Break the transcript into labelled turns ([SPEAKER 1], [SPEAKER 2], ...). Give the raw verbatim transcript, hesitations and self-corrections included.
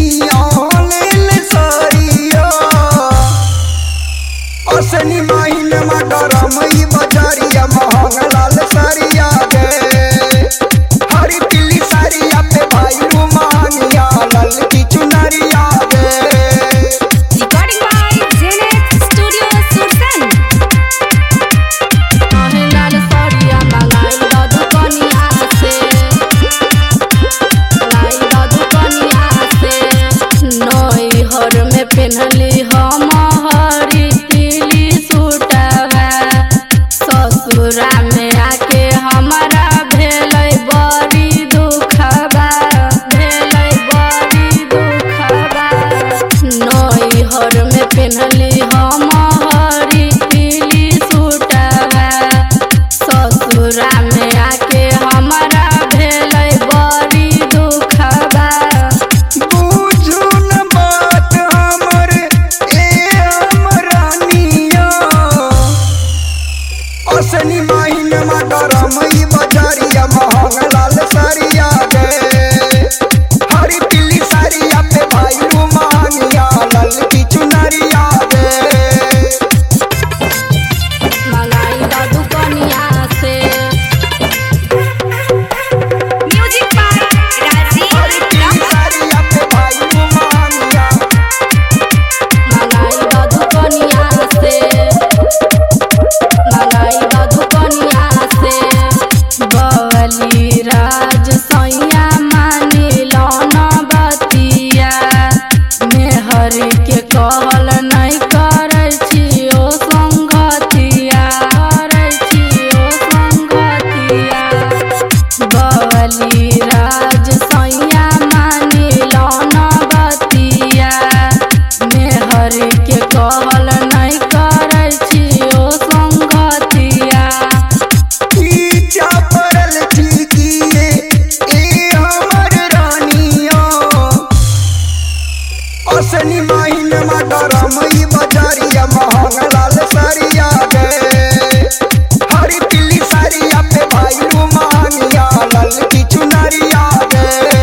[SPEAKER 1] पिनिया ले ले सारिया असनी माहिन मा डरमई बजारिया महंग लाल सारिया गे हरी पीली सारिया पे भाई रुमानिया लाल की चुनरिया गे।
[SPEAKER 2] Recording by Zenith Studio Sursan. आहे लाल साड़िया मंगाई दा दुकानिया से, लाई दा दुकानिया से। नई हर में पहनली हम हरी पीली सूटवा, ससुरा में आके हमारा भेलै बड़ी दुखबा, भेलै बड़ी दुखबा। नई हर में पहनली हम हरी पीली सूटवा, ससुरा में आके हमारा भेलै बड़ी दुखबा।
[SPEAKER 1] बुझू न बात हमर ए हमरानिया असनी माहिन मा डरमई बजारिया महंग लाल सारिया गे हरी पीली सारिया पे भाई रुमानिया लाल की चुनरिया गे।
[SPEAKER 2] मंगाई दा दुकानिया से। म्यूजिक बाय राजीव
[SPEAKER 1] हरी पीली सारिया पे भाई रुमानिया
[SPEAKER 2] मंगाई दा दुकानिया से, मंगाई दा दुकानिया से। बवली राज सैया मानी लौना बतिया, मेहरी के कहल नहीं करै छी ओ संगतिया, करै छी ओ संगतिया। बवली राज सैया मानी लौना बतिया, मेहरी के कहल नहीं करै छी ओ संगतिया।
[SPEAKER 1] पीछा पड़ल छिकिए ए हमर रानिया असनी माहिन मा डरमई बजारिया महंग लाल सारिया गे हरी पीली सारिया पे भाई रुमानिया लाल की चुनरिया गे।